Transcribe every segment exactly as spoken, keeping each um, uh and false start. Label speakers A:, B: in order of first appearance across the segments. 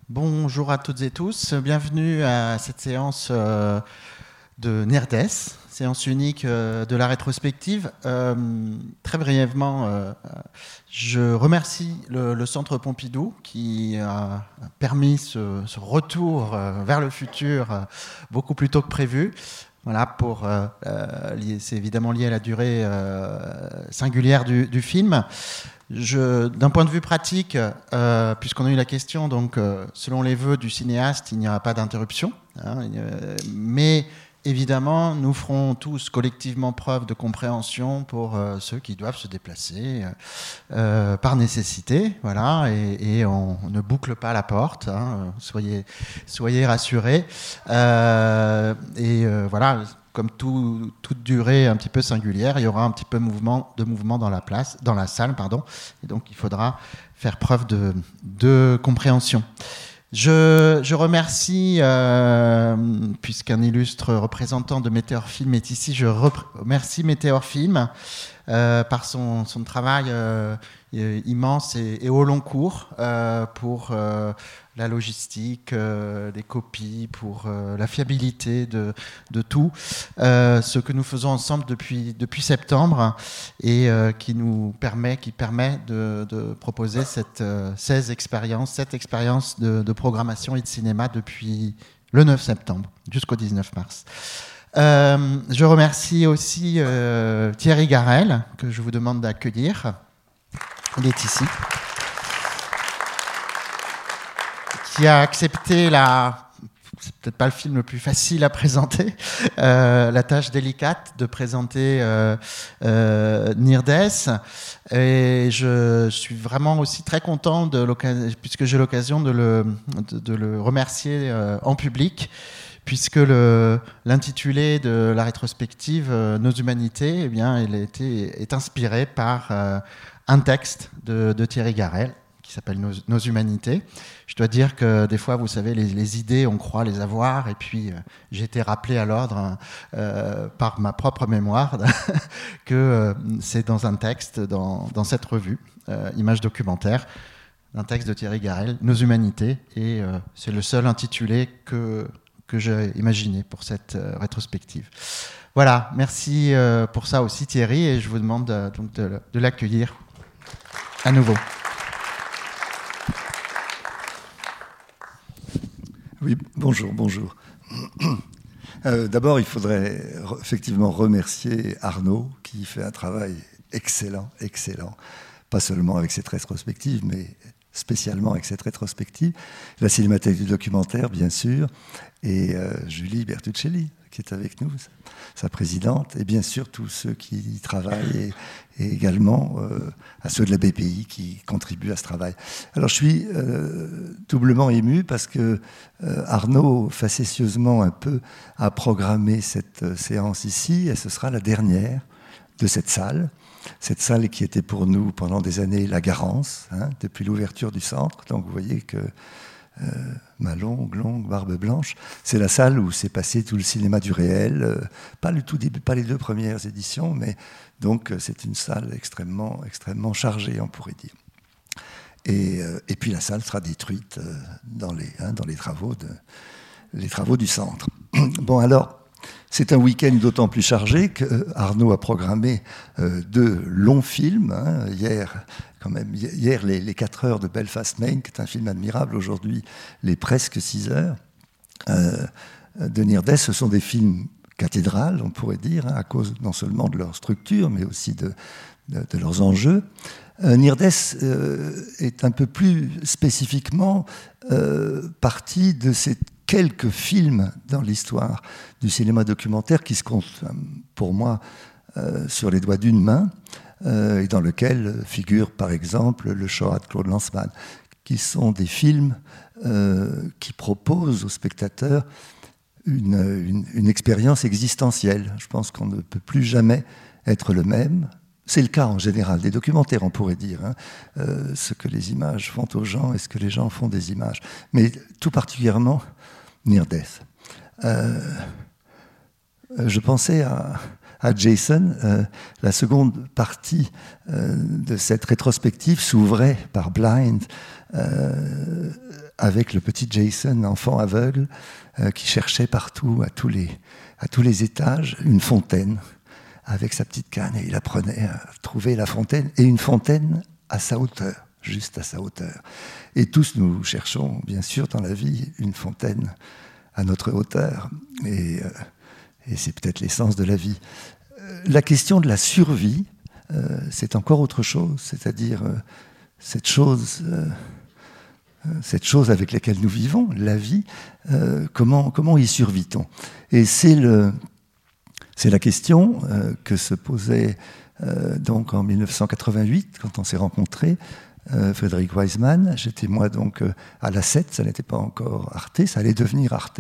A: Bonjour à toutes et tous, bienvenue à cette séance euh, de NIRDES, séance unique euh, de la rétrospective. Euh, très brièvement, euh, je remercie le, le Centre Pompidou qui a permis ce, ce retour euh, vers le futur euh, beaucoup plus tôt que prévu. Voilà, pour, euh, euh, c'est évidemment lié à la durée euh, singulière du, du film. Je, d'un point de vue pratique, euh, puisqu'on a eu la question, donc euh, selon les vœux du cinéaste, il n'y aura pas d'interruption. Hein, euh, mais évidemment, nous ferons tous collectivement preuve de compréhension pour euh, ceux qui doivent se déplacer euh, par nécessité. Voilà, et, et on, on ne boucle pas la porte. Hein, soyez, soyez rassurés. Euh, et euh, voilà. Comme tout, toute durée un petit peu singulière, il y aura un petit peu mouvement, de mouvement dans la place, dans la salle, pardon. Et donc, il faudra faire preuve de, de compréhension. Je, je remercie, euh, puisqu'un illustre représentant de Météor Film est ici, je remercie Météor Film euh, par son, son travail euh, immense et, et au long cours euh, pour euh, la logistique, euh, les copies, pour euh, la fiabilité de, de tout. Euh, ce que nous faisons ensemble depuis, depuis septembre et euh, qui nous permet, qui permet de, de proposer cette euh, seize expériences, cette expérience de, de programmation et de cinéma depuis le neuf septembre jusqu'au dix-neuf mars. Euh, je remercie aussi euh, Thierry Garel, que je vous demande d'accueillir. Il est ici. Qui a accepté la... C'est peut-être pas le film le plus facile à présenter, euh, la tâche délicate de présenter euh, euh, NIRDES. Et je suis vraiment aussi très content, de puisque j'ai l'occasion de le, de, de le remercier euh, en public, puisque le, l'intitulé de la rétrospective euh, Nos Humanités, eh bien, il a été, est inspiré par euh, un texte de, de Thierry Garel, qui s'appelle Nos, Nos Humanités. Je dois dire que des fois, vous savez, les, les idées, on croit les avoir, et puis euh, j'ai été rappelé à l'ordre euh, par ma propre mémoire que euh, c'est dans un texte, dans, dans cette revue, euh, Images documentaires, un texte de Thierry Garel, Nos Humanités, et euh, c'est le seul intitulé que, que j'ai imaginé pour cette euh, rétrospective. Voilà, merci euh, pour ça aussi Thierry, et je vous demande euh, donc de, de l'accueillir à nouveau.
B: Oui, bonjour, bonjour. Euh, d'abord, il faudrait re- effectivement remercier Arnaud, qui fait un travail excellent, excellent, pas seulement avec cette rétrospective, mais spécialement avec cette rétrospective. La Cinémathèque du documentaire, bien sûr, et euh, Julie Bertuccelli, qui est avec nous, sa présidente, et bien sûr tous ceux qui y travaillent, et, et également euh, à ceux de la B P I qui contribuent à ce travail. Alors je suis euh, doublement ému parce que euh, Arnaud, facétieusement un peu, a programmé cette euh, séance ici, et ce sera la dernière de cette salle. Cette salle qui était pour nous pendant des années la garance, hein, depuis l'ouverture du centre. Donc vous voyez que Euh, ma longue, longue barbe blanche, c'est la salle où s'est passé tout le cinéma du réel, euh, pas le tout début, pas les deux premières éditions, mais donc euh, c'est une salle extrêmement, extrêmement chargée, on pourrait dire. Et, euh, et puis la salle sera détruite euh, dans les, hein, dans les travaux de, les travaux du centre. Bon alors, c'est un week-end d'autant plus chargé que Arnaud a programmé euh, deux longs films. Hein, hier, quand même, hier les, les quatre heures de Belfast, Maine, qui est un film admirable. Aujourd'hui, les presque six heures euh, de NIRDES. Ce sont des films cathédrales, on pourrait dire, hein, à cause non seulement de leur structure, mais aussi de, de, de leurs enjeux. Euh, NIRDES euh, est un peu plus spécifiquement euh, partie de cette quelques films dans l'histoire du cinéma documentaire qui se comptent, pour moi, euh, sur les doigts d'une main, euh, et dans lequel figure, par exemple, le Shoah de Claude Lanzmann, qui sont des films euh, qui proposent aux spectateurs une, une, une expérience existentielle. Je pense qu'on ne peut plus jamais être le même. C'est le cas en général des documentaires, on pourrait dire, hein, euh, ce que les images font aux gens et ce que les gens font des images. Mais tout particulièrement NIRDES. Euh, je pensais à, à Jason. Euh, la seconde partie euh, de cette rétrospective s'ouvrait par Blind, euh, avec le petit Jason, enfant aveugle, euh, qui cherchait partout, à tous, les, à tous les étages, une fontaine avec sa petite canne. Et il apprenait à trouver la fontaine, et une fontaine à sa hauteur, juste à sa hauteur. Et tous nous cherchons, bien sûr, dans la vie, une fontaine à notre hauteur. Et, euh, et c'est peut-être l'essence de la vie. Euh, la question de la survie, euh, c'est encore autre chose, c'est-à-dire euh, cette chose... Euh, cette chose avec laquelle nous vivons, la vie, euh, comment, comment y survit-on? Et c'est, le, c'est la question euh, que se posait euh, donc en mille neuf cent quatre-vingt-huit, quand on s'est rencontrés, euh, Frédéric Wiseman. J'étais moi donc euh, à l'A sept, ça n'était pas encore Arte, ça allait devenir Arte,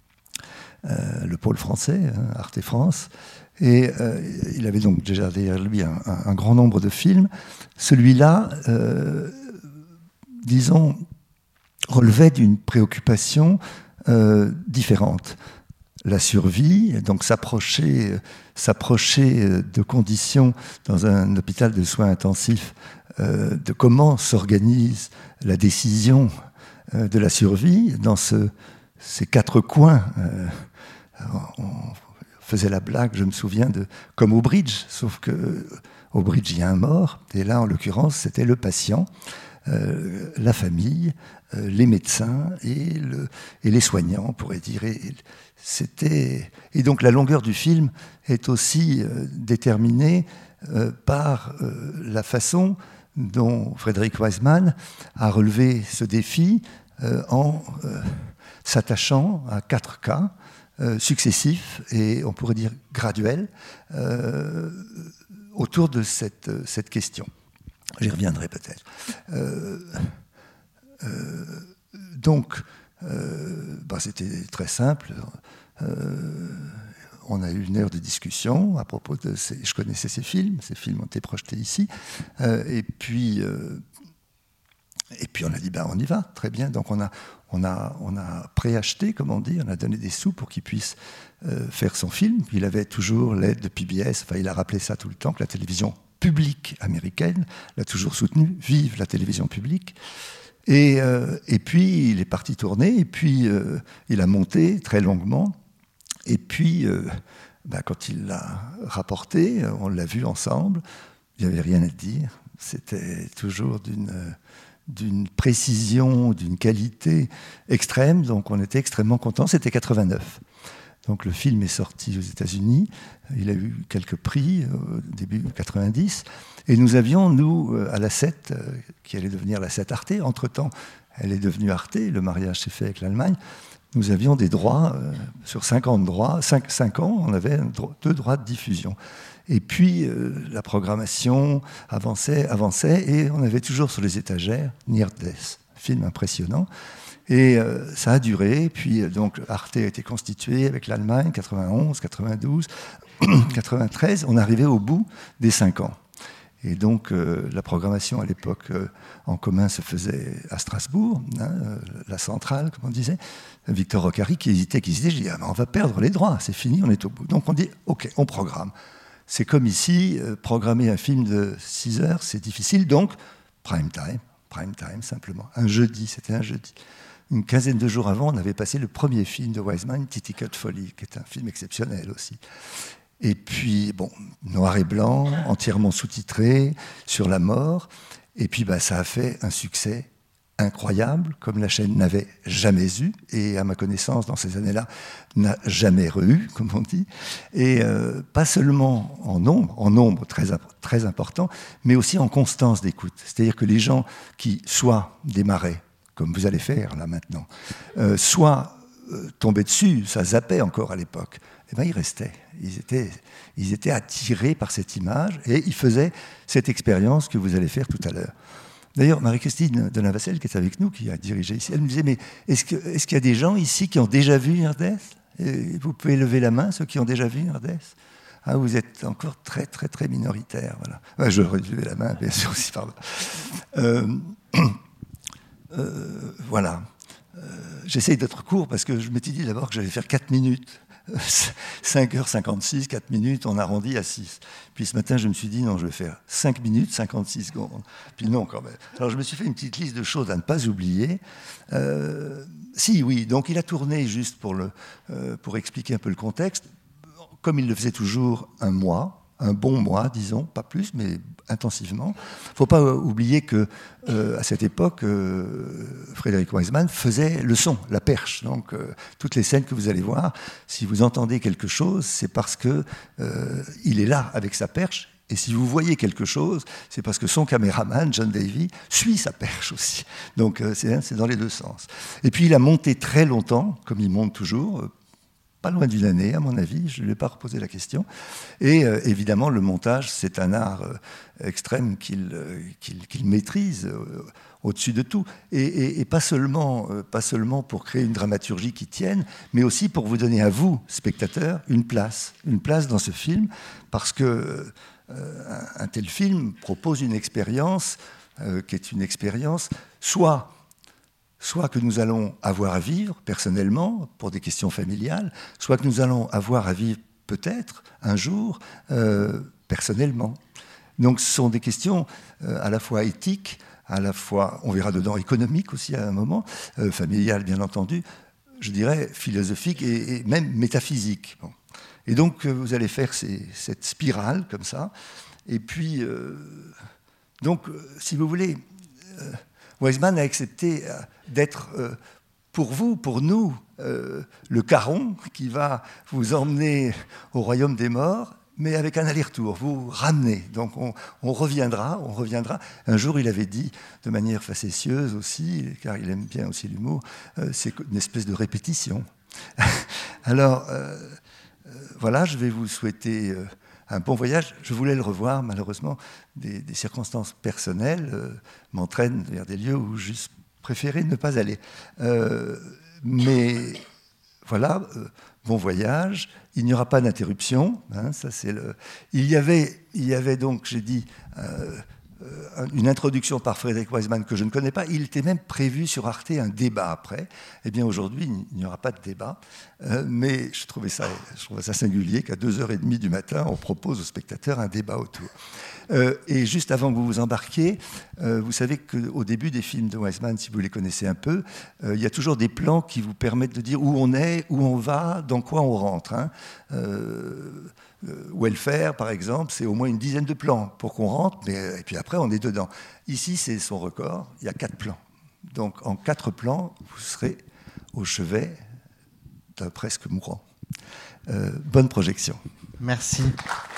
B: euh, le pôle français, hein, Arte France. Et euh, il avait donc déjà derrière lui un, un, un grand nombre de films. Celui-là, euh, disons, relevait d'une préoccupation euh, différente. La survie, donc s'approcher, s'approcher de conditions dans un hôpital de soins intensifs, euh, de comment s'organise la décision euh, de la survie dans ce, ces quatre coins. Euh, on faisait la blague, je me souviens, de comme au bridge, sauf qu'au bridge, il y a un mort, et là, en l'occurrence, c'était le patient, euh, la famille, euh, les médecins et, le, et les soignants, on pourrait dire. Et, c'était, et donc la longueur du film est aussi euh, déterminée euh, par euh, la façon dont Frédéric Wiseman a relevé ce défi euh, en euh, s'attachant à quatre cas euh, successifs et on pourrait dire graduels euh, autour de cette, cette question. J'y reviendrai peut-être. Euh, euh, donc, euh, bah, c'était très simple. Euh, on a eu une heure de discussion à propos de ces... Je connaissais ces films, ces films ont été projetés ici. Euh, et, puis, euh, et puis, on a dit, ben, on y va, très bien. Donc, on a, on a, on a préacheté, comme on dit, on a donné des sous pour qu'il puisse euh, faire son film. Il avait toujours l'aide de P B S, enfin, il a rappelé ça tout le temps, que la télévision publique américaine l'a toujours soutenu. Vive la télévision publique. Et, euh, et puis, il est parti tourner, et puis euh, il a monté très longuement. Et puis, euh, ben, quand il l'a rapporté, on l'a vu ensemble, il n'y avait rien à dire. C'était toujours d'une, d'une précision, d'une qualité extrême, donc on était extrêmement contents. C'était quatre-vingt-neuf. Donc le film est sorti aux États-Unis, il a eu quelques prix au début quatre-vingt-dix, et nous avions, nous, à l'A sept, qui allait devenir l'A sept Arte, entre-temps, elle est devenue Arte, le mariage s'est fait avec l'Allemagne, nous avions des droits, euh, sur cinquante droits, cinq, cinq ans, on avait deux droits de diffusion. Et puis euh, la programmation avançait, avançait, et on avait toujours sur les étagères Near Death, film impressionnant. Et euh, ça a duré, puis euh, donc Arte a été constitué avec l'Allemagne, quatre-vingt-onze, quatre-vingt-douze, quatre-vingt-treize, on arrivait au bout des cinq ans. Et donc euh, la programmation à l'époque euh, en commun se faisait à Strasbourg, hein, euh, la centrale, comme on disait. Victor Roccari qui hésitait, qui hésitait, je dis ah, ben on va perdre les droits, c'est fini, on est au bout. Donc on dit ok, on programme. C'est comme ici, euh, programmer un film de six heures, c'est difficile, donc prime time, prime time simplement. Un jeudi, c'était un jeudi. Une quinzaine de jours avant, on avait passé le premier film de Wiseman, Titicut Folly, qui est un film exceptionnel aussi. Et puis, bon, noir et blanc, entièrement sous-titré, sur la mort. Et puis, bah, ça a fait un succès incroyable, comme la chaîne n'avait jamais eu, et à ma connaissance, dans ces années-là, n'a jamais re-eu, comme on dit. Et euh, pas seulement en nombre, en nombre très, très important, mais aussi en constance d'écoute. C'est-à-dire que les gens qui, soit démarraient, comme vous allez faire là maintenant, euh, soit euh, tombaient dessus, ça zappait encore à l'époque, eh ben, ils restaient. Ils étaient, ils étaient attirés par cette image et ils faisaient cette expérience que vous allez faire tout à l'heure. D'ailleurs, Marie-Christine Denain-Vassel, qui est avec nous, qui a dirigé ici, elle me disait, mais est-ce, que, est-ce qu'il y a des gens ici qui ont déjà vu Near Death ? Et vous pouvez lever la main, ceux qui ont déjà vu Near Death ? Ah, vous êtes encore très, très, très minoritaire. Voilà. Ouais, je vais lever la main, bien sûr aussi, pardon. Euh, euh, voilà. Euh, j'essaye d'être court parce que je m'étais dit d'abord que j'allais faire quatre minutes cinq heures cinquante-six, quatre minutes, on arrondit à six. Puis ce matin, je me suis dit, non, je vais faire cinq minutes, cinquante-six secondes. Puis non, quand même. Alors je me suis fait une petite liste de choses à ne pas oublier. Euh, si, oui, donc il a tourné, juste pour, le, euh, pour expliquer un peu le contexte, comme il le faisait toujours, un mois, un bon mois, disons, pas plus, mais intensivement. Il ne faut pas oublier que euh, à cette époque, euh, Frédéric Wiseman faisait le son, la perche. Donc, euh, toutes les scènes que vous allez voir, si vous entendez quelque chose, c'est parce que euh, il est là avec sa perche. Et si vous voyez quelque chose, c'est parce que son caméraman, John Davy, suit sa perche aussi. Donc, euh, c'est, c'est dans les deux sens. Et puis, il a monté très longtemps, comme il monte toujours. Euh, Pas loin d'une année, à mon avis, je ne lui ai pas reposé la question. Et euh, évidemment, le montage, c'est un art euh, extrême qu'il, euh, qu'il, qu'il maîtrise euh, au-dessus de tout. Et, et, et pas, seulement, euh, pas seulement pour créer une dramaturgie qui tienne, mais aussi pour vous donner à vous, spectateurs, une place. Une place dans ce film, parce que euh, un, un tel film propose une expérience euh, qui est une expérience soit... soit que nous allons avoir à vivre personnellement pour des questions familiales, soit que nous allons avoir à vivre peut-être un jour euh, personnellement. Donc ce sont des questions euh, à la fois éthiques, à la fois, on verra dedans, économiques aussi à un moment, euh, familiales bien entendu, je dirais philosophiques et, et même métaphysiques. Bon. Et donc euh, vous allez faire ces, cette spirale comme ça, et puis, euh, donc euh, si vous voulez... Euh, Wiseman a accepté d'être euh, pour vous, pour nous, euh, le Caron qui va vous emmener au royaume des morts, mais avec un aller-retour, vous ramener. Donc on, on reviendra, on reviendra. Un jour, il avait dit, de manière facétieuse aussi, car il aime bien aussi l'humour, euh, c'est une espèce de répétition. Alors, euh, euh, voilà, je vais vous souhaiter... Euh, un bon voyage. Je voulais le revoir, malheureusement, des, des circonstances personnelles euh, m'entraînent vers des lieux où j'eusse préféré ne pas aller. Euh, mais voilà, euh, bon voyage. Il n'y aura pas d'interruption. Hein, ça c'est le... il, y avait, il y avait donc, j'ai dit, euh, euh, une introduction par Frédéric Wiseman que je ne connais pas. Il était même prévu sur Arte un débat après. Eh bien, aujourd'hui, il n'y aura pas de débat. Euh, mais je trouvais, ça, je trouvais ça singulier qu'à deux heures trente du matin, on propose aux spectateurs un débat autour. Euh, et juste avant que vous vous embarquiez, euh, vous savez qu'au début des films de Wiseman, si vous les connaissez un peu, euh, il y a toujours des plans qui vous permettent de dire où on est, où on va, dans quoi on rentre. Hein. Euh, euh, Welfare, par exemple, c'est au moins une dizaine de plans pour qu'on rentre, mais, et puis après, on est dedans. Ici, c'est son record, il y a quatre plans. Donc, en quatre plans, vous serez au chevet d'un presque mourant. Euh, bonne projection.
A: Merci.